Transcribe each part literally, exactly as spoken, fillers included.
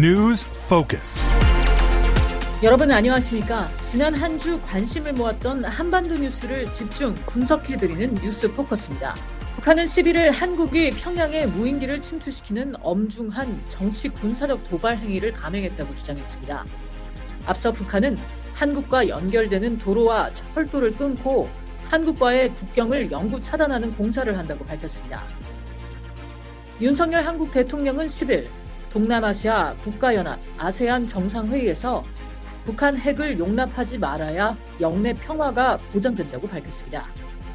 News Focus. 여러분 안녕하십니까? 지난 한 주 관심을 모았던 한반도 뉴스를 집중 분석해드리는 뉴스 포커스입니다. 북한은 십일 일 한국이 평양에 무인기를 침투시키는 엄중한 정치 군사적 도발 행위를 감행했다고 주장했습니다. 앞서 북한은 한국과 연결되는 도로와 철도를 끊고 한국과의 국경을 영구 차단하는 공사를 한다고 밝혔습니다. 윤석열 한국 대통령은 십일 동남아시아 국가연합 아세안 정상회의에서 북한 핵을 용납하지 말아야 영내 평화가 보장된다고 밝혔습니다.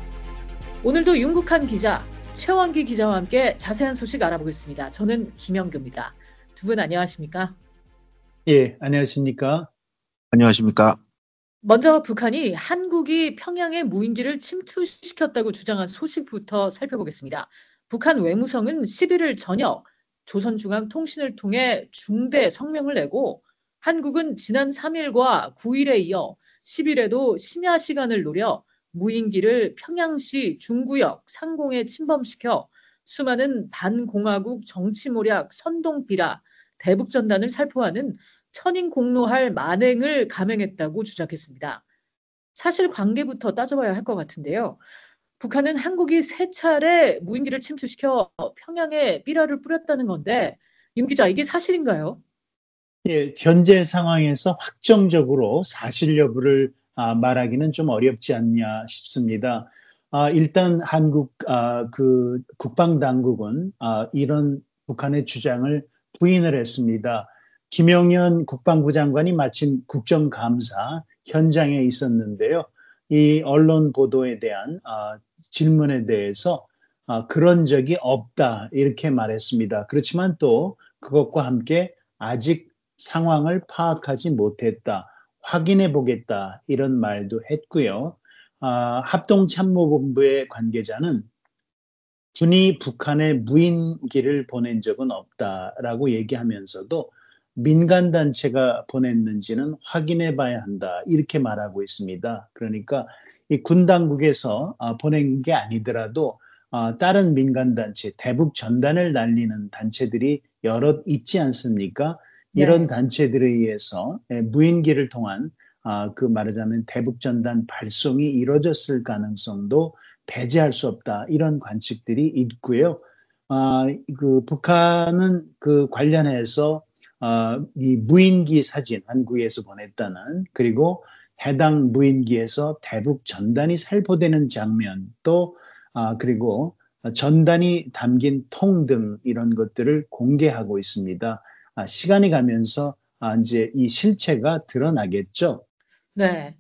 오늘도 윤국한 기자, 최원기 기자와 함께 자세한 소식 알아보겠습니다. 저는 김영규입니다. 두 분 안녕하십니까? 예, 안녕하십니까? 안녕하십니까? 먼저 북한이 한국이 평양에 무인기를 침투시켰다고 주장한 소식부터 살펴보겠습니다. 북한 외무성은 십일 일 저녁 조선중앙통신을 통해 중대 성명을 내고 한국은 지난 삼 일과 구 일에 이어 십 일에도 심야 시간을 노려 무인기를 평양시 중구역 상공에 침범시켜 수많은 반공화국 정치모략 선동비라 대북전단을 살포하는 천인공노할 만행을 감행했다고 주장했습니다. 사실관계부터 따져봐야 할 것 같은데요. 북한은 한국이 세 차례 무인기를 침투시켜 평양에 삐라를 뿌렸다는 건데 윤 기자, 이게 사실인가요? 예, 현재 상황에서 확정적으로 사실 여부를 아, 말하기는 좀 어렵지 않냐 싶습니다. 아, 일단 한국 아, 그 국방당국은 아, 이런 북한의 주장을 부인을 했습니다. 김영현 국방부 장관이 마침 국정감사 현장에 있었는데요. 이 언론 보도에 대한 아, 질문에 대해서 아, 그런 적이 없다 이렇게 말했습니다. 그렇지만 또 그것과 함께 아직 상황을 파악하지 못했다, 확인해 보겠다 이런 말도 했고요. 아, 합동참모본부의 관계자는 군이 북한에 무인기를 보낸 적은 없다라고 얘기하면서도 민간단체가 보냈는지는 확인해 봐야 한다 이렇게 말하고 있습니다. 그러니까 이 군 당국에서 보낸 게 아니더라도 다른 민간단체, 대북 전단을 날리는 단체들이 여럿 있지 않습니까? 이런 네. 단체들에 의해서 무인기를 통한 그 말하자면 대북 전단 발송이 이루어졌을 가능성도 배제할 수 없다 이런 관측들이 있고요. 아, 그 북한은 그 관련해서 어, 이 무인기 사진 한국에서 보냈다는 그리고 해당 무인기에서 대북 전단이 살포되는 장면 또 아, 그리고 전단이 담긴 통 등 이런 것들을 공개하고 있습니다. 아, 시간이 가면서 아, 이제 이 실체가 드러나겠죠. 네,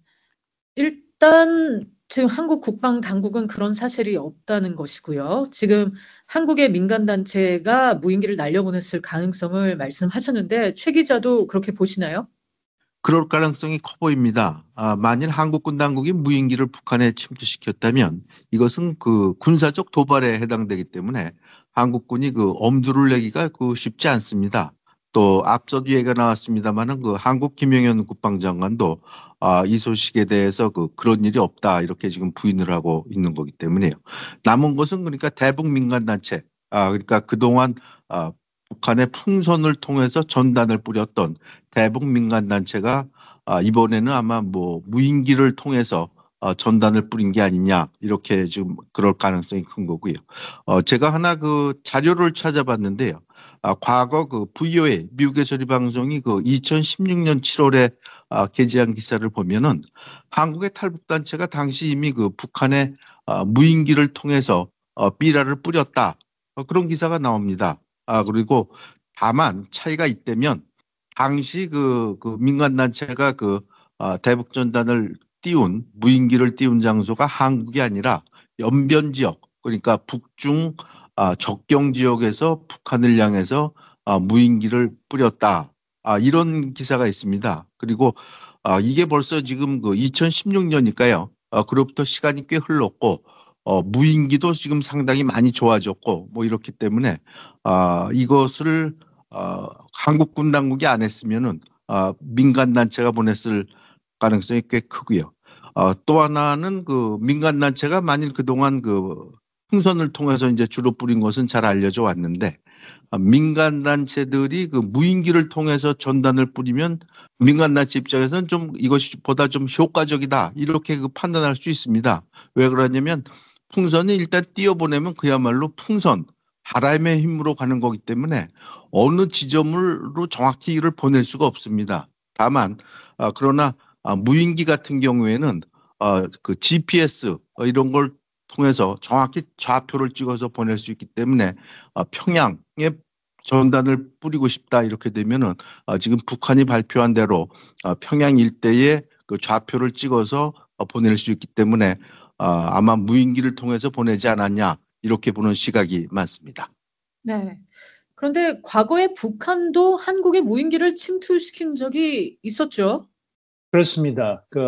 일단 지금 한국 국방 당국은 그런 사실이 없다는 것이고요. 지금 한국의 민간단체가 무인기를 날려보냈을 가능성을 말씀하셨는데 최 기자도 그렇게 보시나요? 그럴 가능성이 커 보입니다. 아, 만일 한국군 당국이 무인기를 북한에 침투시켰다면 이것은 그 군사적 도발에 해당되기 때문에 한국군이 그 엄두를 내기가 그 쉽지 않습니다. 또 앞서도 얘기가 나왔습니다만은 그 한국 김영현 국방장관도 아, 이 소식에 대해서 그 그런 일이 없다 이렇게 지금 부인을 하고 있는 거기 때문에요. 남은 것은 그러니까 대북 민간단체, 아 그러니까 그동안 아, 북한의 풍선을 통해서 전단을 뿌렸던 대북 민간단체가 아, 이번에는 아마 뭐 무인기를 통해서 어, 전단을 뿌린 게 아니냐 이렇게 지금 그럴 가능성이 큰 거고요. 어, 제가 하나 그 자료를 찾아봤는데요. 아, 과거 그 브이오에이 미국의 소리 방송이 그 이천십육 년 칠월에 아, 게재한 기사를 보면은 한국의 탈북 단체가 당시 이미 그 북한의 아, 무인기를 통해서 어, 삐라를 뿌렸다 어, 그런 기사가 나옵니다. 아 그리고 다만 차이가 있다면 당시 그, 그 민간 단체가 그 아, 대북 전단을 띄운 무인기를 띄운 장소가 한국이 아니라 연변 지역 그러니까 북중 아, 접경 지역에서 북한을 향해서 아, 무인기를 뿌렸다. 아, 이런 기사가 있습니다. 그리고 아, 이게 벌써 지금 그 이천십육 년이니까요. 아, 그로부터 시간이 꽤 흘렀고 어, 무인기도 지금 상당히 많이 좋아졌고 뭐 이렇기 때문에 아, 이것을 어, 한국군 당국이 안 했으면은 아, 민간 단체가 보냈을 가능성이 꽤 크고요. 어, 또 하나는 그 민간 단체가 만일 그동안 그 풍선을 통해서 이제 주로 뿌린 것은 잘 알려져 왔는데 아, 민간 단체들이 그 무인기를 통해서 전단을 뿌리면 민간 단체 입장에서는 좀 이것이 보다 좀 효과적이다 이렇게 그 판단할 수 있습니다. 왜 그러냐면 풍선이 일단 띄어보내면 그야말로 풍선 바람의 힘으로 가는 거기 때문에 어느 지점으로 정확히 이를 보낼 수가 없습니다. 다만 아, 그러나 아, 무인기 같은 경우에는 아, 그 지피에스 어, 이런 걸 통해서 정확히 좌표를 찍어서 보낼 수 있기 때문에 아, 평양에 전단을 뿌리고 싶다 이렇게 되면은 아, 지금 북한이 발표한 대로 아, 평양 일대에 그 좌표를 찍어서 어, 보낼 수 있기 때문에 아, 아마 무인기를 통해서 보내지 않았냐 이렇게 보는 시각이 많습니다. 네. 그런데 과거에 북한도 한국의 무인기를 침투시킨 적이 있었죠. 그렇습니다. 그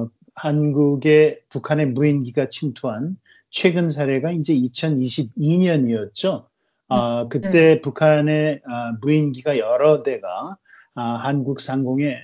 한국에 북한의 무인기가 침투한 최근 사례가 이제 이천이십이 년이었죠. 아, 그때 네. 북한의 아, 무인기가 여러 대가 아, 한국 상공에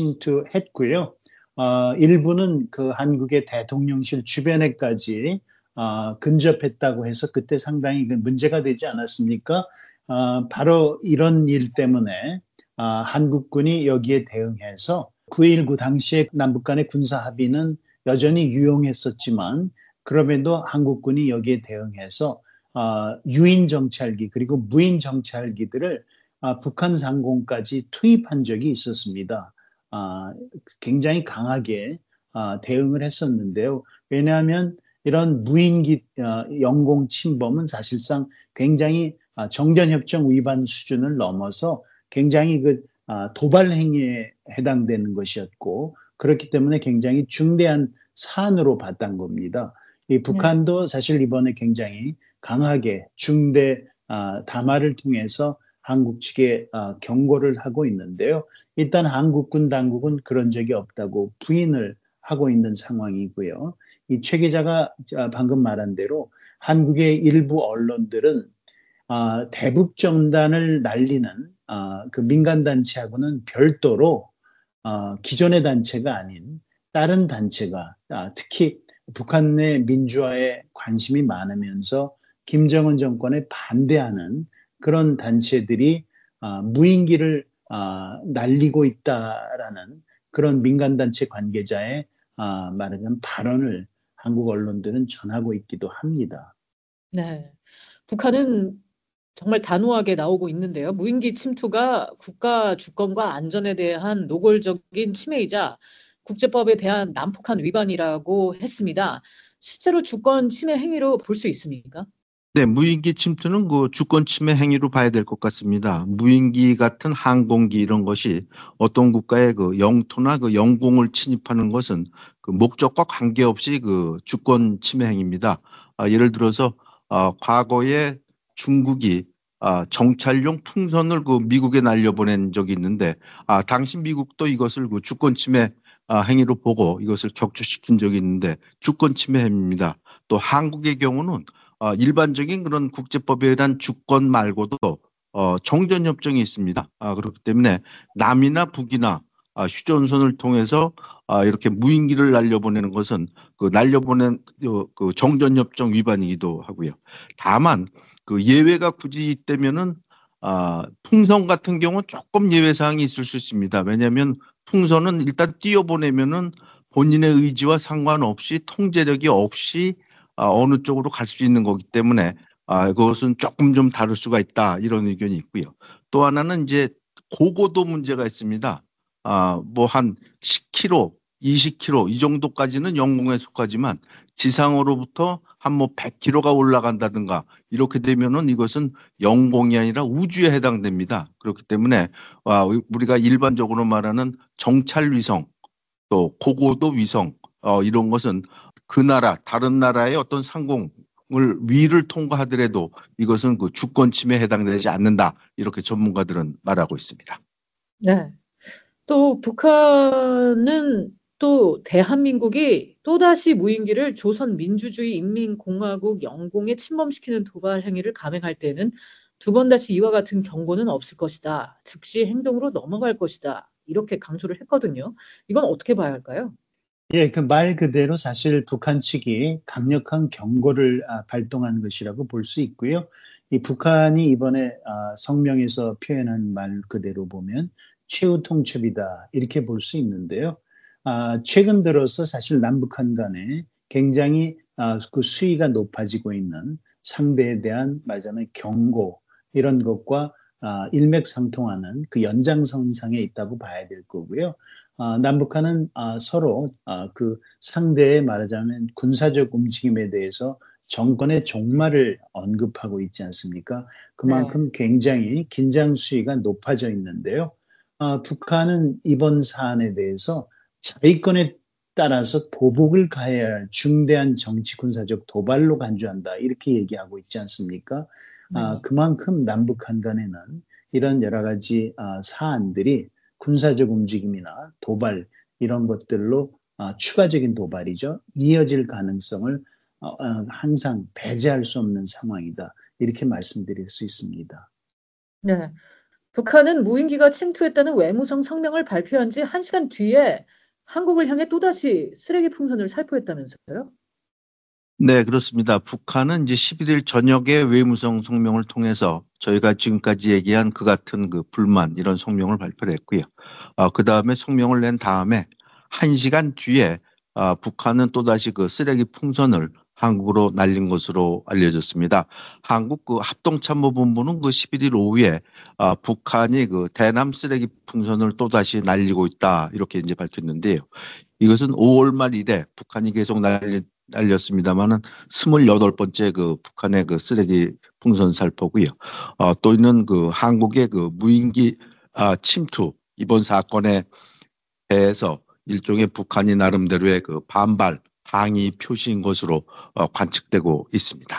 침투했고요. 아, 일부는 그 한국의 대통령실 주변에까지 아, 근접했다고 해서 그때 상당히 그 문제가 되지 않았습니까? 아, 바로 이런 일 때문에 아, 한국군이 여기에 대응해서 구일구 당시에 남북 간의 군사 합의는 여전히 유용했었지만 그럼에도 한국군이 여기에 대응해서 어, 유인 정찰기 그리고 무인 정찰기들을 어, 북한 상공까지 투입한 적이 있었습니다. 어, 굉장히 강하게 어, 대응을 했었는데요. 왜냐하면 이런 무인기 어, 영공 침범은 사실상 굉장히 어, 정전협정 위반 수준을 넘어서 굉장히 그 아, 도발 행위에 해당되는 것이었고 그렇기 때문에 굉장히 중대한 사안으로 봤던 겁니다. 이 네. 북한도 사실 이번에 굉장히 강하게 중대 아, 담화를 통해서 한국 측에 아, 경고를 하고 있는데요. 일단 한국군 당국은 그런 적이 없다고 부인을 하고 있는 상황이고요. 이 최 기자가 방금 말한 대로 한국의 일부 언론들은 아, 대북정단을 날리는 아, 그 민간 단체하고는 별도로 아, 기존의 단체가 아닌 다른 단체가 아, 특히 북한의 민주화에 관심이 많으면서 김정은 정권에 반대하는 그런 단체들이 아, 무인기를 아, 날리고 있다라는 그런 민간 단체 관계자의 아, 말하자면 발언을 한국 언론들은 전하고 있기도 합니다. 네. 북한은 정말 단호하게 나오고 있는데요. 무인기 침투가 국가 주권과 안전에 대한 노골적인 침해이자 국제법에 대한 난폭한 위반이라고 했습니다. 실제로 주권 침해 행위로 볼 수 있습니까? 네, 무인기 침투는 그 주권 침해 행위로 봐야 될 것 같습니다. 무인기 같은 항공기 이런 것이 어떤 국가의 그 영토나 그 영공을 침입하는 것은 그 목적과 관계없이 그 주권 침해 행위입니다. 아, 예를 들어서 아, 과거에 중국이 아, 정찰용 풍선을 그 미국에 날려보낸 적이 있는데 아, 당시 미국도 이것을 그 주권 침해 아, 행위로 보고 이것을 격추시킨 적이 있는데 주권 침해 행위입니다. 또 한국의 경우는 어, 일반적인 그런 국제법에 대한 주권 말고도 어, 정전협정이 있습니다. 아, 그렇기 때문에 남이나 북이나 아, 휴전선을 통해서 아, 이렇게 무인기를 날려보내는 것은 그 날려보낸 그, 그 정전협정 위반이기도 하고요. 다만 그 예외가 굳이 있다면은 아, 풍선 같은 경우는 조금 예외 사항이 있을 수 있습니다. 왜냐하면 풍선은 일단 띄워보내면은 본인의 의지와 상관없이 통제력이 없이 아, 어느 쪽으로 갈 수 있는 거기 때문에 아, 그것은 조금 좀 다를 수가 있다 이런 의견이 있고요. 또 하나는 이제 고고도 문제가 있습니다. 아, 뭐 한 십 킬로미터, 이십 킬로미터 이 정도까지는 영공에 속하지만 지상으로부터 한 뭐 백 킬로미터가 올라간다든가 이렇게 되면은 이것은 영공이 아니라 우주에 해당됩니다. 그렇기 때문에 아, 우리가 일반적으로 말하는 정찰 위성 또 고고도 위성 어, 이런 것은 그 나라 다른 나라의 어떤 상공을 위를 통과하더라도 이것은 그 주권 침해에 해당되지 않는다 이렇게 전문가들은 말하고 있습니다. 네. 또 북한은 또 대한민국이 또다시 무인기를 조선민주주의인민공화국 영공에 침범시키는 도발 행위를 감행할 때는 두 번 다시 이와 같은 경고는 없을 것이다. 즉시 행동으로 넘어갈 것이다. 이렇게 강조를 했거든요. 이건 어떻게 봐야 할까요? 예, 그 말 그대로 사실 북한 측이 강력한 경고를 아, 발동한 것이라고 볼 수 있고요. 이 북한이 이번에 아, 성명에서 표현한 말 그대로 보면 최후 통첩이다 이렇게 볼 수 있는데요. 아, 최근 들어서 사실 남북한 간에 굉장히 아, 그 수위가 높아지고 있는 상대에 대한 말하자면 경고 이런 것과 아, 일맥상통하는 그 연장선상에 있다고 봐야 될 거고요. 아, 남북한은 아, 서로 아, 그 상대의 말하자면 군사적 움직임에 대해서 정권의 종말을 언급하고 있지 않습니까? 네. 그만큼 굉장히 긴장 수위가 높아져 있는데요. 아, 북한은 이번 사안에 대해서 자위권에 따라서 보복을 가해야 할 중대한 정치 군사적 도발로 간주한다 이렇게 얘기하고 있지 않습니까? 아, 네. 그만큼 남북한 간에는 이런 여러 가지 아, 사안들이 군사적 움직임이나 도발 이런 것들로 아, 추가적인 도발이죠. 이어질 가능성을 어, 어, 항상 배제할 수 없는 상황이다. 이렇게 말씀드릴 수 있습니다. 네. 북한은 무인기가 침투했다는 외무성 성명을 발표한 지 한 시간 뒤에 한국을 향해 또다시 쓰레기 풍선을 살포했다면서요? 네, 그렇습니다. 북한은 이제 십일 일 저녁에 외무성 성명을 통해서 저희가 지금까지 얘기한 그 같은 그 불만 이런 성명을 발표를 했고요. 어, 그 다음에 성명을 낸 다음에 한 시간 뒤에 어, 북한은 또다시 그 쓰레기 풍선을 한국으로 날린 것으로 알려졌습니다. 한국 그 합동참모본부는 그 십일 일 오후에 어, 북한이 그 대남 쓰레기 풍선을 또다시 날리고 있다 이렇게 이제 밝혔는데요. 이것은 오월 말 이래 북한이 계속 날리 알렸습니다마는 스물여덟 번째 그 북한의 그 쓰레기 풍선 살포고요. 어, 또 있는 그 한국의 그 무인기 아, 침투 이번 사건에 대해서 일종의 북한이 나름대로의 그 반발 항의 표시인 것으로 어, 관측되고 있습니다.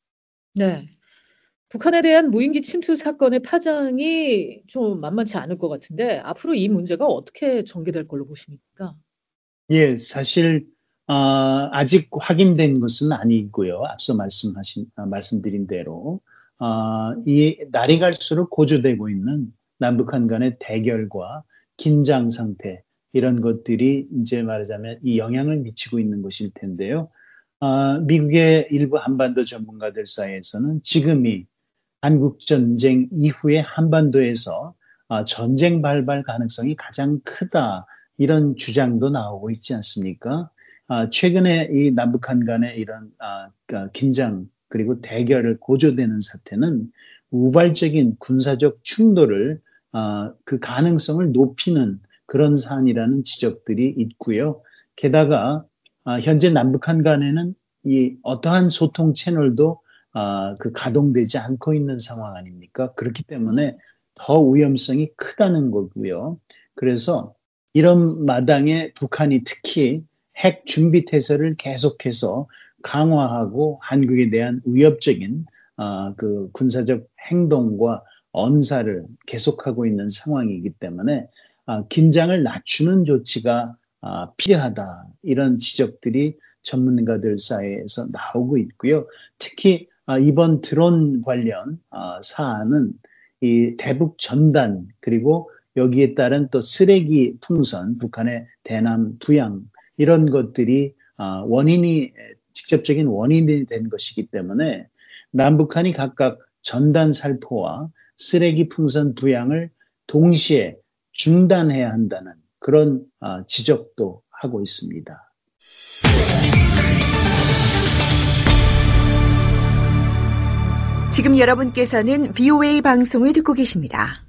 네. 북한에 대한 무인기 침투 사건의 파장이 좀 만만치 않을 것 같은데 앞으로 이 문제가 어떻게 전개될 걸로 보십니까? 예, 사실 아, 아직 확인된 것은 아니고요. 앞서 말씀하신 아, 말씀드린 대로 아, 이 날이 갈수록 고조되고 있는 남북한 간의 대결과 긴장 상태 이런 것들이 이제 말하자면 이 영향을 미치고 있는 것일 텐데요. 아, 미국의 일부 한반도 전문가들 사이에서는 지금이 한국 전쟁 이후에 한반도에서 아, 전쟁 발발 가능성이 가장 크다 이런 주장도 나오고 있지 않습니까? 아, 최근에 이 남북한 간의 이런 아, 그러니까 긴장 그리고 대결을 고조되는 사태는 우발적인 군사적 충돌을 아, 그 가능성을 높이는 그런 사안이라는 지적들이 있고요. 게다가 아, 현재 남북한 간에는 이 어떠한 소통 채널도 아, 그 가동되지 않고 있는 상황 아닙니까? 그렇기 네. 때문에 더 위험성이 크다는 거고요. 그래서 이런 마당에 북한이 특히 핵 준비 태세를 계속해서 강화하고 한국에 대한 위협적인 아, 그 군사적 행동과 언사를 계속하고 있는 상황이기 때문에 아, 긴장을 낮추는 조치가 아, 필요하다 이런 지적들이 전문가들 사이에서 나오고 있고요. 특히 아, 이번 드론 관련 아, 사안은 이 대북 전단 그리고 여기에 따른 또 쓰레기 풍선, 북한의 대남 부양 이런 것들이 아, 원인이 직접적인 원인이 된 것이기 때문에 남북한이 각각 전단 살포와 쓰레기 풍선 부양을 동시에 중단해야 한다는 그런 아, 지적도 하고 있습니다. 지금 여러분께서는 브이오에이 방송을 듣고 계십니다.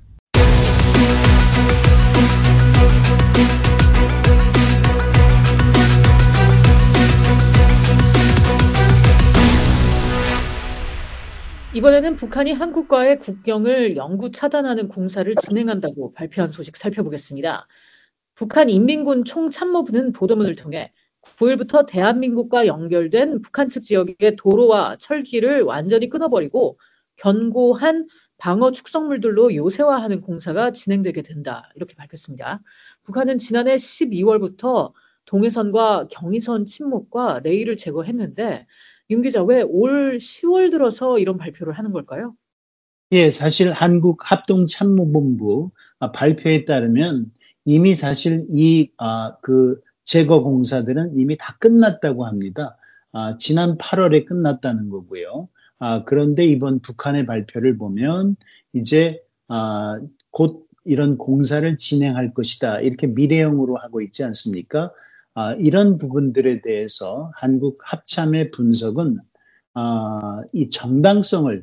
이번에는 북한이 한국과의 국경을 영구 차단하는 공사를 진행한다고 발표한 소식 살펴보겠습니다. 북한 인민군 총참모부는 보도문을 통해 구일부터 대한민국과 연결된 북한 측 지역의 도로와 철길을 완전히 끊어버리고 견고한 방어 축성물들로 요새화하는 공사가 진행되게 된다. 이렇게 밝혔습니다. 북한은 지난해 십이월부터 동해선과 경의선 침묵과 레일을 제거했는데 윤 기자, 왜 올 시월 들어서 이런 발표를 하는 걸까요? 예, 사실 한국 합동참모본부 아, 발표에 따르면 이미 사실 이, 아, 그 제거 공사들은 이미 다 끝났다고 합니다. 아, 지난 팔월에 끝났다는 거고요. 아, 그런데 이번 북한의 발표를 보면 이제 아, 곧 이런 공사를 진행할 것이다. 이렇게 미래형으로 하고 있지 않습니까? 아, 이런 부분들에 대해서 한국 합참의 분석은 아, 이 정당성을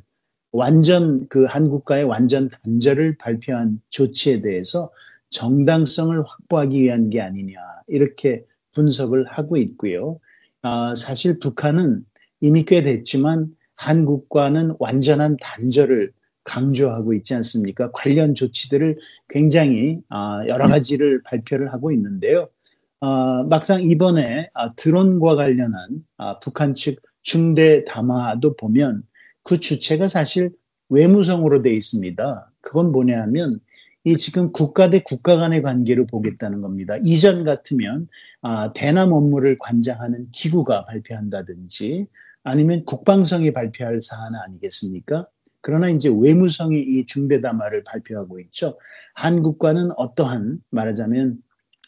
완전 그 한국과의 완전 단절을 발표한 조치에 대해서 정당성을 확보하기 위한 게 아니냐 이렇게 분석을 하고 있고요. 아, 사실 북한은 이미 꽤 됐지만 한국과는 완전한 단절을 강조하고 있지 않습니까? 관련 조치들을 굉장히 아, 여러 가지를 발표를 하고 있는데요. 아, 막상 이번에 아, 드론과 관련한 아, 북한 측 중대 담화도 보면 그 주체가 사실 외무성으로 돼 있습니다. 그건 뭐냐 하면 이 지금 국가 대 국가 간의 관계를 보겠다는 겁니다. 이전 같으면 아, 대남 업무를 관장하는 기구가 발표한다든지 아니면 국방성이 발표할 사안 아니겠습니까? 그러나 이제 외무성이 이 중대담화를 발표하고 있죠. 한국과는 어떠한 말하자면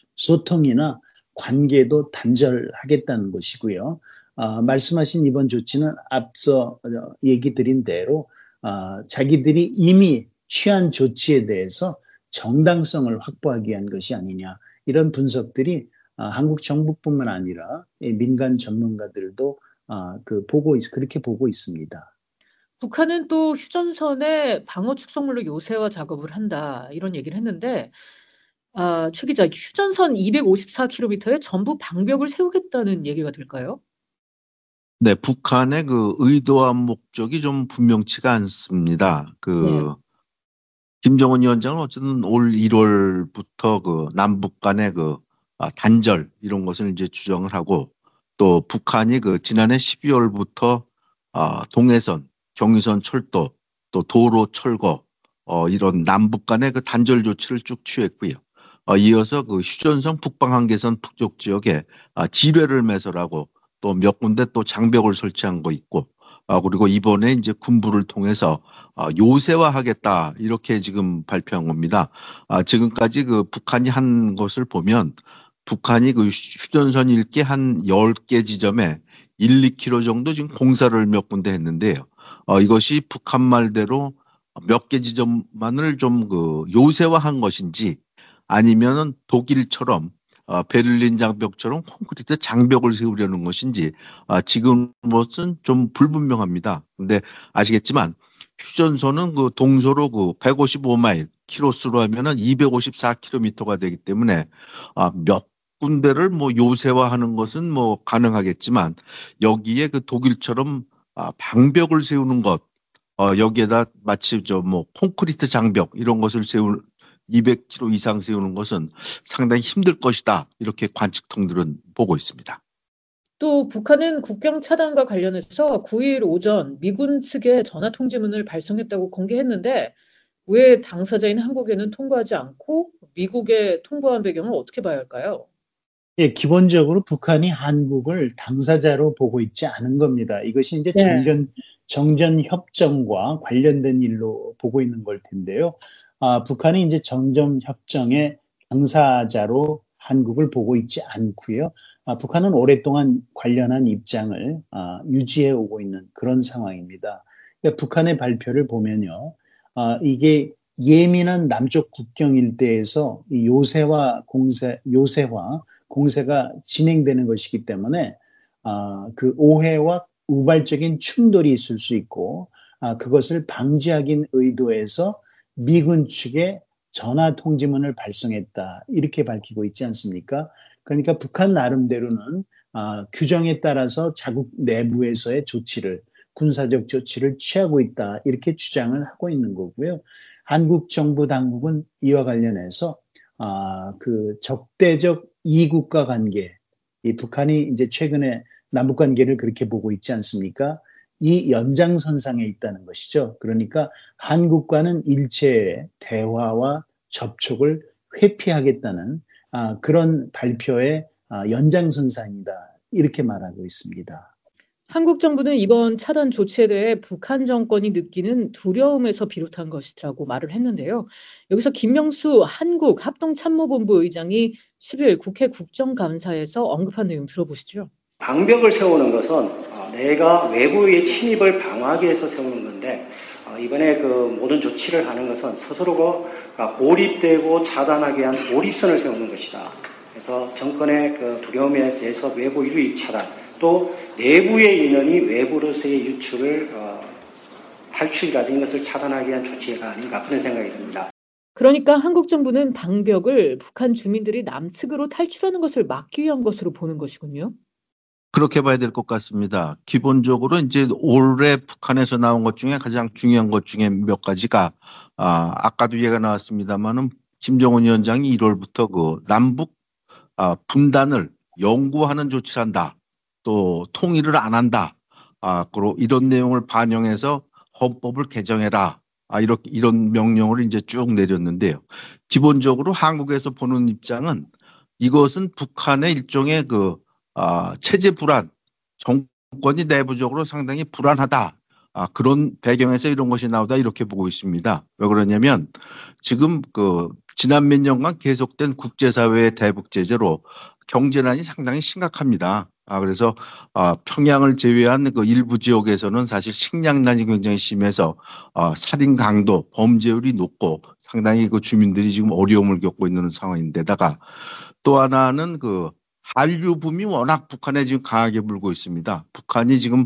소통이나 관계도 단절하겠다는 것이고요. 아, 말씀하신 이번 조치는 앞서 얘기 드린 대로 아, 자기들이 이미 취한 조치에 대해서 정당성을 확보하기 위한 것이 아니냐 이런 분석들이 아, 한국 정부뿐만 아니라 민간 전문가들도 아, 그 보고 있, 그렇게 보고 있습니다. 북한은 또 휴전선에 방어 축소물로 요새화 작업을 한다 이런 얘기를 했는데 아, 최 기자, 휴전선 이백오십사 킬로미터에 전부 방벽을 세우겠다는 얘기가 될까요? 네, 북한의 그 의도와 목적이 좀 분명치가 않습니다. 네. 그 김정은 위원장은 어쨌든 올 일월부터 그 남북 간의 그 아, 단절 이런 것을 이제 주장을 하고 또 북한이 그 지난해 십이월부터 아, 동해선, 경의선 철도 또 도로 철거 어, 이런 남북 간의 그 단절 조치를 쭉 취했고요. 어, 이어서 그 휴전선 북방 한계선 북쪽 지역에 아, 지뢰를 매설하고 또 몇 군데 또 장벽을 설치한 거 있고 아, 그리고 이번에 이제 군부를 통해서 아, 요새화하겠다 이렇게 지금 발표한 겁니다. 아, 지금까지 그 북한이 한 것을 보면 북한이 그 휴전선 일기 한 열 개 지점에 일, 이 킬로미터 정도 지금 공사를 몇 군데 했는데요. 어, 이것이 북한 말대로 몇 개 지점만을 좀 그 요새화한 것인지 아니면은 독일처럼 어, 베를린 장벽처럼 콘크리트 장벽을 세우려는 것인지 아, 지금 것은 좀 불분명합니다. 근데 아시겠지만 휴전선은 그 동서로 그 백오십오 마일 키로수로 하면은 이백오십사 킬로미터가 되기 때문에 아, 몇 군데를 뭐 요새화하는 것은 뭐 가능하겠지만 여기에 그 독일처럼 아, 방벽을 세우는 것 어, 여기에다 마치 저 뭐 콘크리트 장벽 이런 것을 세울 이백 킬로미터 이상 세우는 것은 상당히 힘들 것이다. 이렇게 관측통들은 보고 있습니다. 또 북한은 국경 차단과 관련해서 구 일 오전 미군 측에 전화 통지문을 발송했다고 공개했는데 왜 당사자인 한국에는 통보하지 않고 미국에 통보한 배경을 어떻게 봐야 할까요? 예, 기본적으로 북한이 한국을 당사자로 보고 있지 않은 겁니다. 이것이 이제 네. 정전, 정전 협정과 관련된 일로 보고 있는 걸 텐데요. 아, 북한이 이제 정전 협정의 당사자로 한국을 보고 있지 않고요. 아, 북한은 오랫동안 관련한 입장을 아, 유지해 오고 있는 그런 상황입니다. 그러니까 북한의 발표를 보면요. 아, 이게 예민한 남쪽 국경 일대에서 이 요새화 공세, 요새화 공세가 진행되는 것이기 때문에 아, 그 오해와 우발적인 충돌이 있을 수 있고 아, 그것을 방지하기 의도해서 미군 측에 전화 통지문을 발송했다 이렇게 밝히고 있지 않습니까? 그러니까 북한 나름대로는 아, 규정에 따라서 자국 내부에서의 조치를 군사적 조치를 취하고 있다 이렇게 주장을 하고 있는 거고요. 한국 정부 당국은 이와 관련해서 아, 그 적대적 이국가 관계, 이 북한이 이제 최근에 남북 관계를 그렇게 보고 있지 않습니까? 이 연장선상에 있다는 것이죠. 그러니까 한국과는 일체의 대화와 접촉을 회피하겠다는 아, 그런 발표의 아, 연장선상이다. 이렇게 말하고 있습니다. 한국 정부는 이번 차단 조치에 대해 북한 정권이 느끼는 두려움에서 비롯한 것이라고 말을 했는데요. 여기서 김명수 한국 합동참모본부 의장이 십 일 국회 국정감사에서 언급한 내용 들어보시죠. 방벽을 세우는 것은 내가 외부의 침입을 방어하기 위해서 세우는 건데 이번에 그 모든 조치를 하는 것은 스스로가 고립되고 차단하기 위한 고립선을 세우는 것이다. 그래서 정권의 그 두려움에 대해서 외부 유입 차단, 또 내부의 인원이 외부로서의 유출을 어, 탈출이라든지 이것을 차단하기 위한 조치가 아닌가 그런 생각이 듭니다. 그러니까 한국 정부는 방벽을 북한 주민들이 남측으로 탈출하는 것을 막기 위한 것으로 보는 것이군요. 그렇게 봐야 될 것 같습니다. 기본적으로 이제 올해 북한에서 나온 것 중에 가장 중요한 것 중에 몇 가지가 아, 아까도 얘기가 나왔습니다만은 김정은 위원장이 일월부터 그 남북 아, 분단을 영구하는 조치를 한다. 또 통일을 안 한다. 아, 그리고 이런 내용을 반영해서 헌법을 개정해라. 아, 이렇게 이런 명령을 이제 쭉 내렸는데요. 기본적으로 한국에서 보는 입장은 이것은 북한의 일종의 그 아, 체제 불안, 정권이 내부적으로 상당히 불안하다. 아, 그런 배경에서 이런 것이 나오다 이렇게 보고 있습니다. 왜 그러냐면 지금 그 지난 몇 년간 계속된 국제사회의 대북 제재로 경제난이 상당히 심각합니다. 아, 그래서 아, 평양을 제외한 그 일부 지역에서는 사실 식량난이 굉장히 심해서 아, 살인 강도, 범죄율이 높고 상당히 그 주민들이 지금 어려움을 겪고 있는 상황인데다가 또 하나는 그 한류 붐이 워낙 북한에 지금 강하게 불고 있습니다. 북한이 지금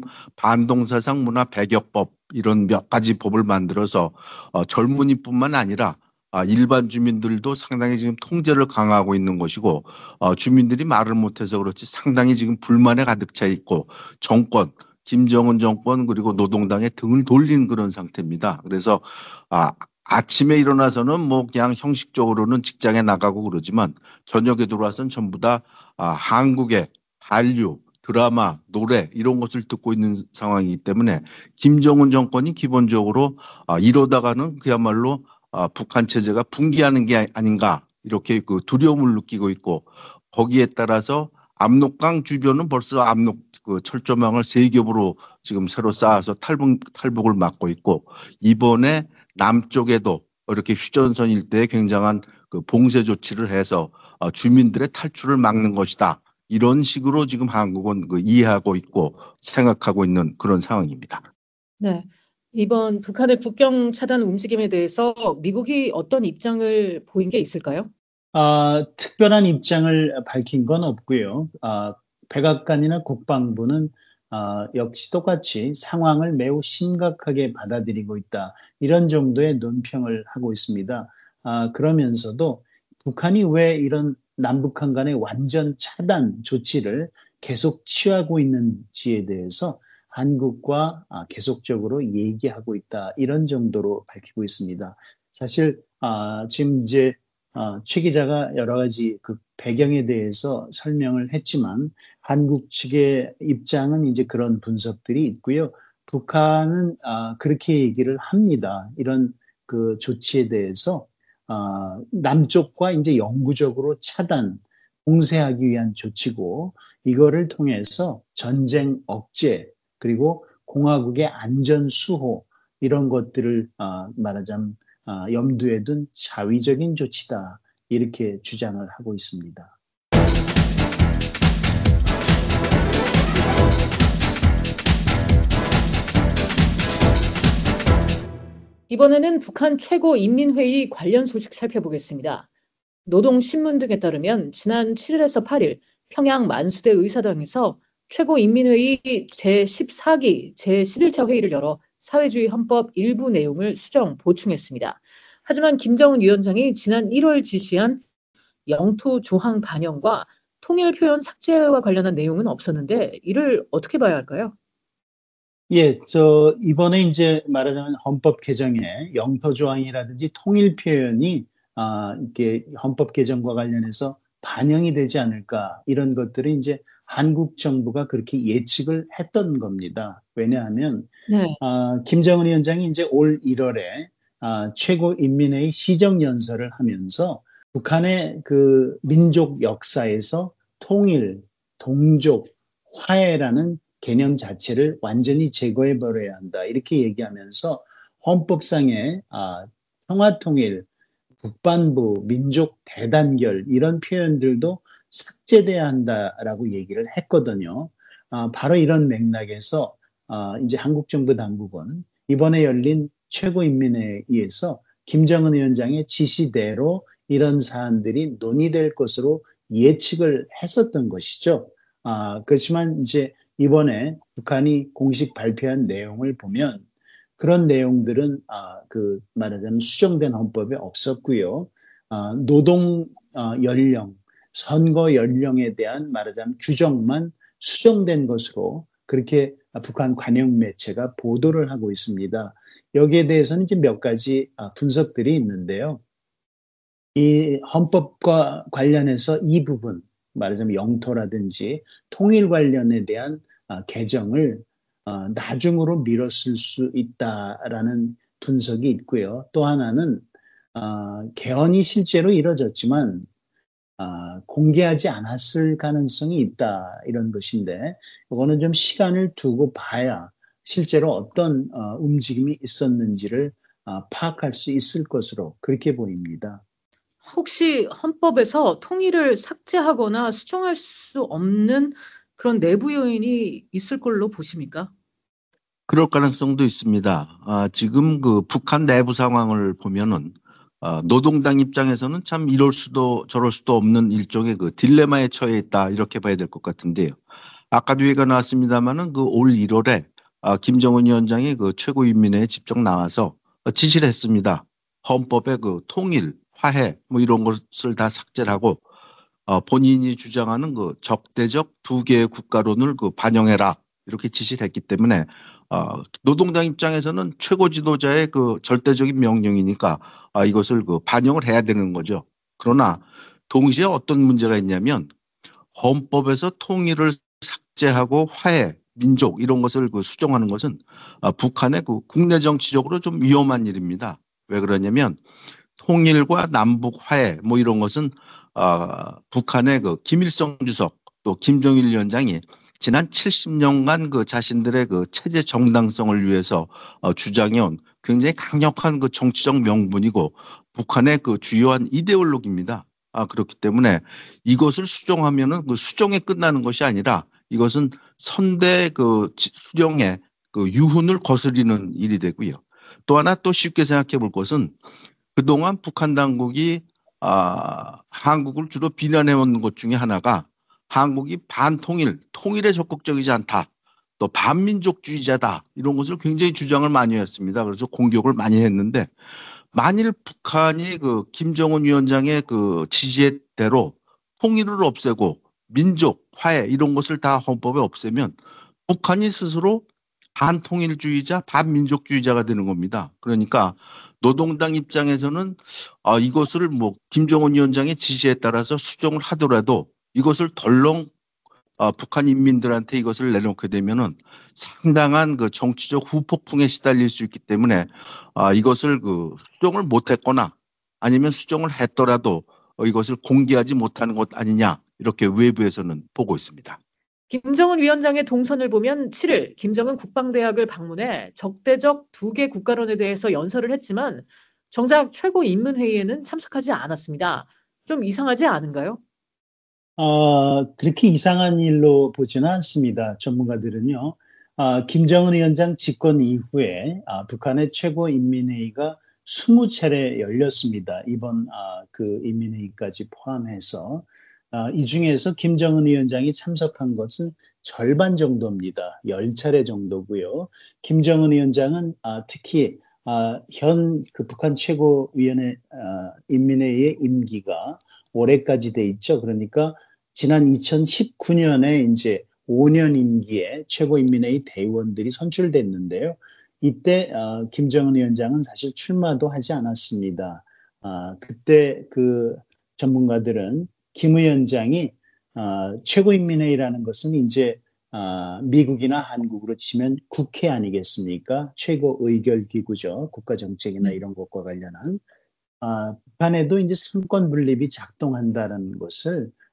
반동사상 문화 배격법 이런 몇 가지 법을 만들어서 어, 젊은이뿐만 아니라 아, 일반 주민들도 상당히 지금 통제를 강화하고 있는 것이고 어, 주민들이 말을 못해서 그렇지 상당히 지금 불만에 가득 차 있고 정권, 김정은 정권 그리고 노동당에 등을 돌린 그런 상태입니다. 그래서 아, 아침에 일어나서는 뭐 그냥 형식적으로는 직장에 나가고 그러지만 저녁에 들어와서는 전부 다 아, 한국의 한류, 드라마, 노래 이런 것을 듣고 있는 상황이기 때문에 김정은 정권이 기본적으로 아, 이러다가는 그야말로 아, 북한 체제가 붕괴하는 게 아닌가 이렇게 그 두려움을 느끼고 있고 거기에 따라서 압록강 주변은 벌써 압록 그 철조망을 세 겹으로 지금 새로 쌓아서 탈북, 탈북을 막고 있고 이번에 남쪽에도 이렇게 휴전선 일대에 굉장한 그 봉쇄 조치를 해서 주민들의 탈출을 막는 것이다. 이런 식으로 지금 한국은 그 이해하고 있고 생각하고 있는 그런 상황입니다. 네. 이번 북한의 국경 차단 움직임에 대해서 미국이 어떤 입장을 보인 게 있을까요? 아, 특별한 입장을 밝힌 건 없고요. 아, 백악관이나 국방부는 아, 역시 똑같이 상황을 매우 심각하게 받아들이고 있다. 이런 정도의 논평을 하고 있습니다. 아, 그러면서도 북한이 왜 이런 남북한 간의 완전 차단 조치를 계속 취하고 있는지에 대해서 한국과 아, 계속적으로 얘기하고 있다. 이런 정도로 밝히고 있습니다. 사실 아, 지금 이제 아, 최 기자가 여러 가지 그 배경에 대해서 설명을 했지만 한국 측의 입장은 이제 그런 분석들이 있고요. 북한은 아, 그렇게 얘기를 합니다. 이런 그 조치에 대해서 아, 남쪽과 이제 영구적으로 차단, 봉쇄하기 위한 조치고 이거를 통해서 전쟁 억제 그리고 공화국의 안전 수호 이런 것들을 아, 말하자면 아, 염두에 둔 자위적인 조치다 이렇게 주장을 하고 있습니다. 이번에는 북한 최고인민회의 관련 소식 살펴보겠습니다. 노동신문 등에 따르면 지난 칠 일에서 팔 일 평양 만수대 의사당에서 최고인민회의 제십사 기 제십일 차 회의를 열어 사회주의 헌법 일부 내용을 수정 보충했습니다. 하지만 김정은 위원장이 지난 일월 지시한 영토 조항 반영과 통일 표현 삭제와 관련한 내용은 없었는데 이를 어떻게 봐야 할까요? 예, 저 이번에 이제 말하자면 헌법 개정에 영토 조항이라든지 통일 표현이 아, 이렇게 헌법 개정과 관련해서 반영이 되지 않을까 이런 것들을 이제 한국 정부가 그렇게 예측을 했던 겁니다. 왜냐하면 네. 아, 김정은 위원장이 이제 올 일월에 아, 최고인민회의 시정연설을 하면서 북한의 그 민족 역사에서 통일, 동족, 화해라는 개념 자체를 완전히 제거해 버려야 한다. 이렇게 얘기하면서 헌법상의 아, 평화통일, 국반부, 민족 대단결 이런 표현들도 삭제돼야 한다라고 얘기를 했거든요. 아, 바로 이런 맥락에서 아, 이제 한국 정부 당국은 이번에 열린 최고인민회의에서 김정은 위원장의 지시대로 이런 사안들이 논의될 것으로 예측을 했었던 것이죠. 아, 그렇지만 이제 이번에 북한이 공식 발표한 내용을 보면 그런 내용들은 아, 그 말하자면 수정된 헌법에 없었고요. 아, 노동 어, 연령, 선거 연령에 대한 말하자면 규정만 수정된 것으로 그렇게 북한 관영 매체가 보도를 하고 있습니다. 여기에 대해서는 이제 몇 가지 아, 분석들이 있는데요. 이 헌법과 관련해서 이 부분, 말하자면 영토라든지 통일 관련에 대한 아, 개정을 어, 나중으로 미뤘을 수 있다라는 분석이 있고요. 또 하나는 어, 개헌이 실제로 이뤄졌지만 아, 공개하지 않았을 가능성이 있다 이런 것인데 이거는 좀 시간을 두고 봐야 실제로 어떤 어, 움직임이 있었는지를 아, 파악할 수 있을 것으로 그렇게 보입니다. 혹시 헌법에서 통일을 삭제하거나 수정할 수 없는 그런 내부 요인이 있을 걸로 보십니까? 그럴 가능성도 있습니다. 아, 지금 그 북한 내부 상황을 보면은 아, 노동당 입장에서는 참 이럴 수도 저럴 수도 없는 일종의 그 딜레마에 처해 있다 이렇게 봐야 될 것 같은데요. 아까도 얘기가 나왔습니다마는 그 올 일월에 아, 김정은 위원장이 그 최고인민회에 직접 나와서 지시를 했습니다. 헌법의 그 통일, 화해 뭐 이런 것을 다 삭제를 하고 어, 본인이 주장하는 그 적대적 두 개의 국가론을 그 반영해라 이렇게 지시를 했기 때문에 어, 노동당 입장에서는 최고 지도자의 그 절대적인 명령이니까 아, 이것을 그 반영을 해야 되는 거죠. 그러나 동시에 어떤 문제가 있냐면 헌법에서 통일을 삭제하고 화해, 민족 이런 것을 그 수정하는 것은 아, 북한의 그 국내 정치적으로 좀 위험한 일입니다. 왜 그러냐면 통일과 남북 화해 뭐 이런 것은 아, 북한의 그 김일성 주석 또 김정일 위원장이 지난 칠십 년간 그 자신들의 그 체제 정당성을 위해서 어, 주장해온 굉장히 강력한 그 정치적 명분이고 북한의 그 주요한 이데올로기입니다. 아, 그렇기 때문에 이것을 수정하면은 그 수정에 끝나는 것이 아니라 이것은 선대 그 지- 수령의 그 유훈을 거스리는 일이 되고요. 또 하나 또 쉽게 생각해 볼 것은 그동안 북한 당국이 아, 한국을 주로 비난해온 것 중에 하나가 한국이 반통일, 통일에 적극적이지 않다. 또 반민족주의자다. 이런 것을 굉장히 주장을 많이 했습니다. 그래서 공격을 많이 했는데 만일 북한이 그 김정은 위원장의 그 지시대로 통일을 없애고 민족, 화해 이런 것을 다 헌법에 없애면 북한이 스스로 반통일주의자, 반민족주의자가 되는 겁니다. 그러니까 노동당 입장에서는 아, 이것을 뭐 김정은 위원장의 지시에 따라서 수정을 하더라도 이것을 덜렁 아, 북한 인민들한테 이것을 내놓게 되면은 상당한 그 정치적 후폭풍에 시달릴 수 있기 때문에 아, 이것을 그 수정을 못했거나 아니면 수정을 했더라도 어, 이것을 공개하지 못하는 것 아니냐 이렇게 외부에서는 보고 있습니다. 김정은 위원장의 동선을 보면 칠 일 김정은 국방대학을 방문해 적대적 두 개 국가론에 대해서 연설을 했지만 정작 최고인민회의에는 참석하지 않았습니다. 좀 이상하지 않은가요? 어, 그렇게 이상한 일로 보지는 않습니다. 전문가들은요. 아, 김정은 위원장 집권 이후에 아, 북한의 최고인민회의가 스무 차례 열렸습니다. 이번 아, 그 인민회의까지 포함해서 아, 이 중에서 김정은 위원장이 참석한 것은 절반 정도입니다. 열 차례 정도고요. 김정은 위원장은 아, 특히 아, 현 그 북한 최고위원회 아, 인민회의의 임기가 올해까지 돼 있죠. 그러니까 지난 이천십구 년에 이제 오 년 임기에 최고인민회의 대의원들이 선출됐는데요. 이때 어, 김정은 위원장은 사실 출마도 하지 않았습니다. 아, 그때 그 전문가들은 김 위원장이 아, 최고인민회의라는 것은 이제 아, 미국이나 한국으로 치면 국회 아니겠습니까? 최고 의결 기구죠. 국가 정책이나 이런 것과 관련한. 아, 북한에도 이제 삼권 분립이 작동한다는 것을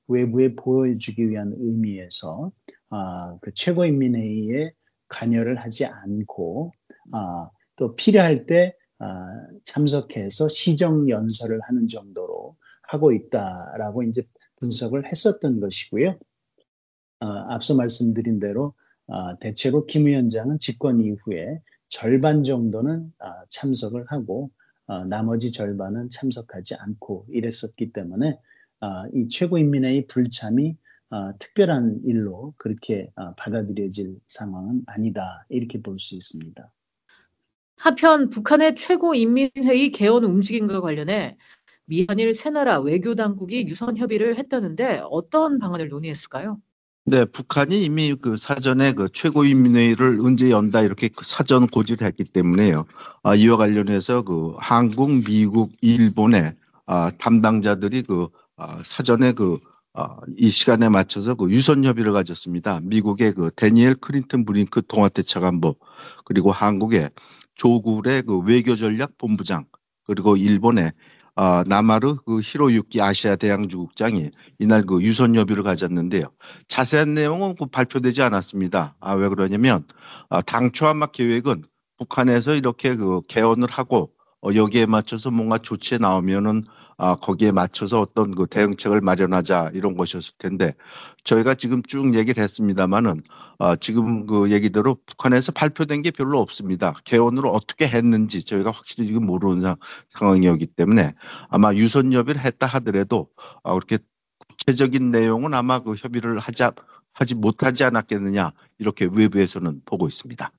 외부에 보여주기 위한 의미에서 아, 그 최고인민회의에 관여를 하지 않고 아, 또 필요할 때 아, 참석해서 시정연설을 하는 정도로 하고 있다라고 이제 분석을 했었던 것이고요. 어, 앞서 말씀드린 대로 어, 대체로 김 위원장은 집권 이후에 절반 정도는 어, 참석을 하고 어, 나머지 절반은 참석하지 않고 이랬었기 때문에 어, 이 최고인민회의 불참이 어, 특별한 일로 그렇게 어, 받아들여질 상황은 아니다 이렇게 볼 수 있습니다. 한편 북한의 최고인민회의 개원 움직임과 관련해 미한일 세 나라 외교당국이 유선 협의를 했다는데 어떤 방안을 논의했을까요? 네, 북한이 이미 그 사전에 그 최고인민회의를 언제 연다 이렇게 그 사전 고지를 했기 때문에요. 아, 이와 관련해서 그 한국, 미국, 일본의 아, 담당자들이 그 아, 사전에 그 아, 이 시간에 맞춰서 그 유선 협의를 가졌습니다. 미국의 그 데니엘 클린턴 브링크 통화대 차관보, 그리고 한국의 조굴의 그 외교전략 본부장, 그리고 일본의 아, 나마르 그 히로유키 아시아 대양주국장이 이날 그 유선 협의를 가졌는데요. 자세한 내용은 그 발표되지 않았습니다. 아, 왜 그러냐면 아, 당초 아마 계획은 북한에서 이렇게 그 개헌을 하고 어, 여기에 맞춰서 뭔가 조치에 나오면은 아, 거기에 맞춰서 어떤 그 대응책을 마련하자 이런 것이었을 텐데 저희가 지금 쭉 얘기를 했습니다마는 아, 지금 그 얘기대로 북한에서 발표된 게 별로 없습니다. 개헌으로 어떻게 했는지 저희가 확실히 지금 모르는 상, 상황이었기 때문에 아마 유선 협의를 했다 하더라도 아, 그렇게 구체적인 내용은 아마 그 협의를 하자 하지 못하지 않았겠느냐 이렇게 외부에서는 보고 있습니다.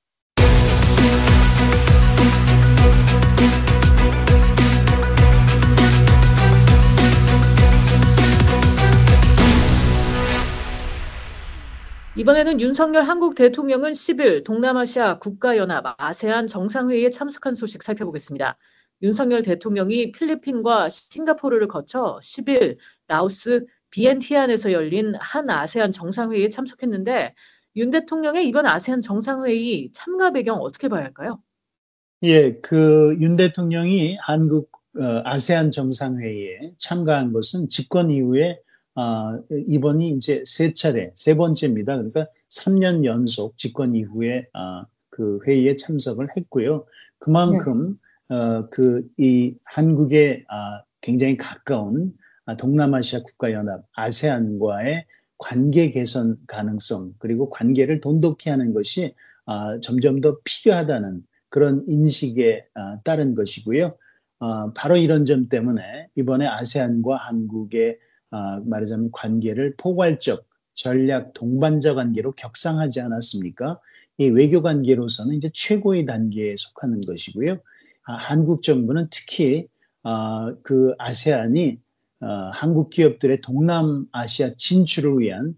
이번에는 윤석열 한국 대통령은 십 일 동남아시아 국가연합 아세안 정상회의에 참석한 소식 살펴보겠습니다. 윤석열 대통령이 필리핀과 싱가포르를 거쳐 십 일 라오스 비엔티안에서 열린 한 아세안 정상회의에 참석했는데 윤 대통령의 이번 아세안 정상회의 참가 배경 어떻게 봐야 할까요? 예, 그 윤 대통령이 한국 어, 아세안 정상회의에 참가한 것은 집권 이후에 어, 이번이 이제 세 차례, 세 번째입니다. 그러니까 삼 년 연속 집권 이후에 어, 그 회의에 참석을 했고요. 그만큼 네. 어, 그 이 한국의 아, 굉장히 가까운 아, 동남아시아 국가연합 아세안과의 관계 개선 가능성 그리고 관계를 돈독히 하는 것이 아, 점점 더 필요하다는 그런 인식에 아, 따른 것이고요. 어, 바로 이런 점 때문에 이번에 아세안과 한국의 아, 말하자면 관계를 포괄적 전략 동반자 관계로 격상하지 않았습니까? 이 외교 관계로서는 이제 최고의 단계에 속하는 것이고요. 아, 한국 정부는 특히 아, 그 아세안이 아, 한국 기업들의 동남아시아 진출을 위한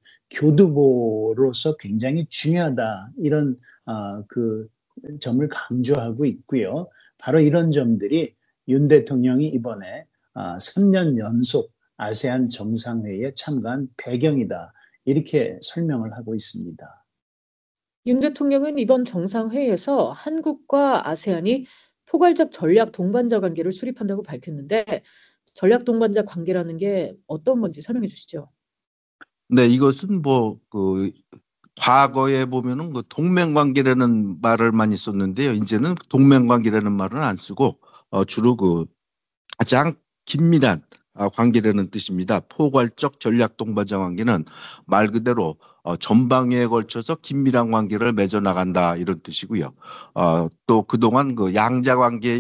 교두보로서 굉장히 중요하다 이런 아, 그 점을 강조하고 있고요. 바로 이런 점들이 윤 대통령이 이번에 아, 삼 년 연속 아세안 정상회의에 참가한 배경이다. 이렇게 설명을 하고 있습니다. 윤 대통령은 이번 정상회의에서 한국과 아세안이 포괄적 전략 동반자 관계를 수립한다고 밝혔는데 전략 동반자 관계라는 게 어떤 건지 설명해 주시죠. 네, 이것은 뭐 그 과거에 보면은 그 동맹관계라는 말을 많이 썼는데요. 이제는 동맹관계라는 말은 안 쓰고 어, 주로 그 가장 긴밀한 관계라는 뜻입니다. 포괄적 전략 동반자 관계는 말 그대로 어, 전방위에 걸쳐서 긴밀한 관계를 맺어 나간다 이런 뜻이고요. 어, 또 그동안 그 양자 관계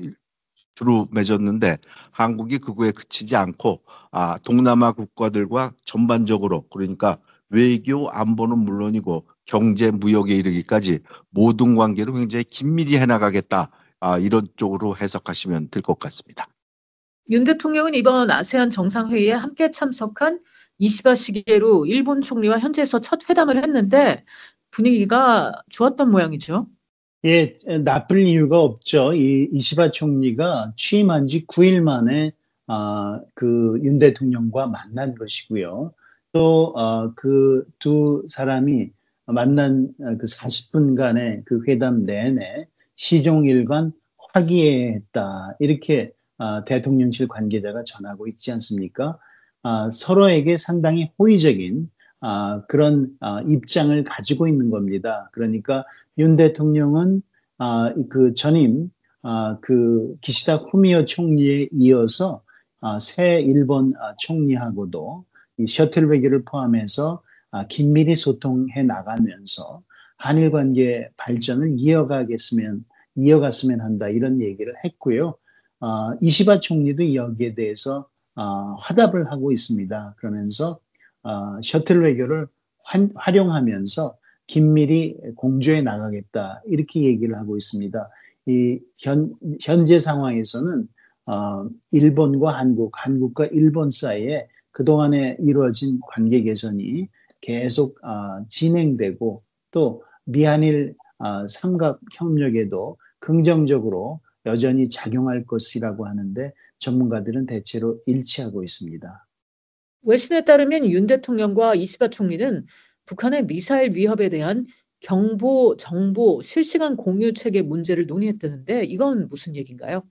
주로 맺었는데 한국이 그거에 그치지 않고 아, 동남아 국가들과 전반적으로 그러니까 외교 안보는 물론이고 경제 무역에 이르기까지 모든 관계를 굉장히 긴밀히 해나가겠다. 아, 이런 쪽으로 해석하시면 될 것 같습니다. 윤 대통령은 이번 아세안 정상회의에 함께 참석한 이시바 시게루 일본 총리와 현지에서 첫 회담을 했는데 분위기가 좋았던 모양이죠. 예, 나쁠 이유가 없죠. 이 이시바 총리가 취임한 지 구 일 만에 아, 그 윤 대통령과 만난 것이고요. 또 그 두 사람이 만난 그 사십 분간의 그 회담 내내 시종일관 화기애애했다. 이렇게 아, 대통령실 관계자가 전하고 있지 않습니까? 아, 서로에게 상당히 호의적인 아, 그런 아, 입장을 가지고 있는 겁니다. 그러니까 윤 대통령은 아, 그 전임 아, 그 기시다 후미오 총리에 이어서 아, 새 일본 아, 총리하고도 이 셔틀 외교를 포함해서 아, 긴밀히 소통해 나가면서 한일 관계 발전을 이어가겠으면 이어갔으면 한다 이런 얘기를 했고요. 아, 이시바 총리도 여기에 대해서 아, 화답을 하고 있습니다. 그러면서 아, 셔틀 외교를 환, 활용하면서 긴밀히 공조해 나가겠다 이렇게 얘기를 하고 있습니다. 이 현, 현재 상황에서는 어, 일본과 한국, 한국과 일본 사이에 그동안에 이루어진 관계 개선이 계속 어, 진행되고 또 미한일 어, 삼각 협력에도 긍정적으로 여전히 작용할 것이라고 하는데 전문가들은 대체로 일치하고 있습니다. 외신에 따르면 윤 대통령과 이시바 총리는 북한의 미사일 위협에 대한 경보, 정보, 실시간 공유 체계 문제를 논의했다는데 이건 무슨 얘기인가요?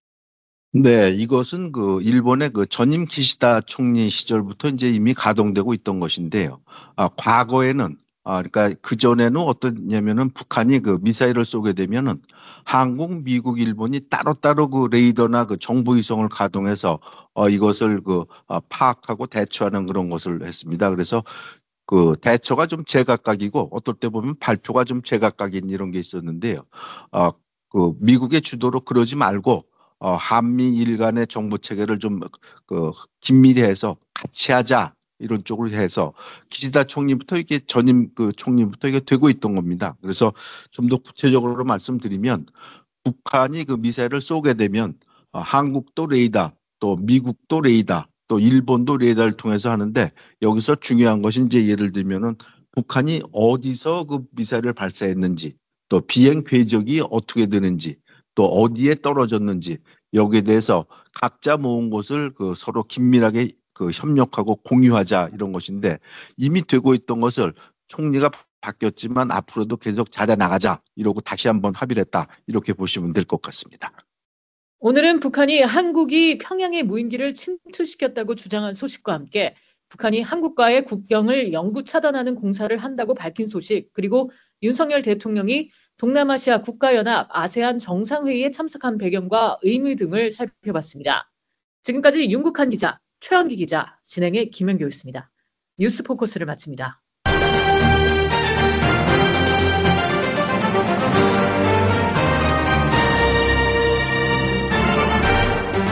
네, 이것은 그 일본의 그 전임 기시다 총리 시절부터 이제 이미 가동되고 있던 것인데요. 아, 과거에는 아, 그러니까 그 전에는 어떠냐면은 북한이 그 미사일을 쏘게 되면은 한국, 미국, 일본이 따로따로 그 레이더나 그 정보 위성을 가동해서 어, 이것을 그 어, 파악하고 대처하는 그런 것을 했습니다. 그래서 그 대처가 좀 제각각이고 어떨 때 보면 발표가 좀 제각각인 이런 게 있었는데요. 어, 그 미국의 주도로 그러지 말고 어, 한미일 간의 정보 체계를 좀 그 긴밀히 해서 같이 하자 이런 쪽으로 해서 기시다 총리부터 이게 전임 그 총리부터 이게 되고 있던 겁니다. 그래서 좀 더 구체적으로 말씀드리면 북한이 그 미사일을 쏘게 되면 어, 한국도 레이더, 또 미국도 레이더, 또 일본도 레이더를 통해서 하는데 여기서 중요한 것이 이제 예를 들면은 북한이 어디서 그 미사일을 발사했는지, 또 비행 궤적이 어떻게 되는지, 또 어디에 떨어졌는지 여기에 대해서 각자 모은 것을 그 서로 긴밀하게 그 협력하고 공유하자 이런 것인데 이미 되고 있던 것을 총리가 바뀌었지만 앞으로도 계속 잘해 나가자 이러고 다시 한번 합의를 했다 이렇게 보시면 될 것 같습니다. 오늘은 북한이 한국이 평양의 무인기를 침투시켰다고 주장한 소식과 함께 북한이 한국과의 국경을 영구 차단하는 공사를 한다고 밝힌 소식, 그리고 윤석열 대통령이 동남아시아 국가연합 아세안 정상회의에 참석한 배경과 의미 등을 살펴봤습니다. 지금까지 윤국한 기자, 최연기 기자, 진행의 김현교였습니다. 뉴스 포커스를 마칩니다.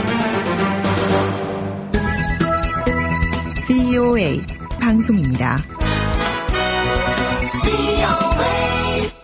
브이오에이 방송입니다.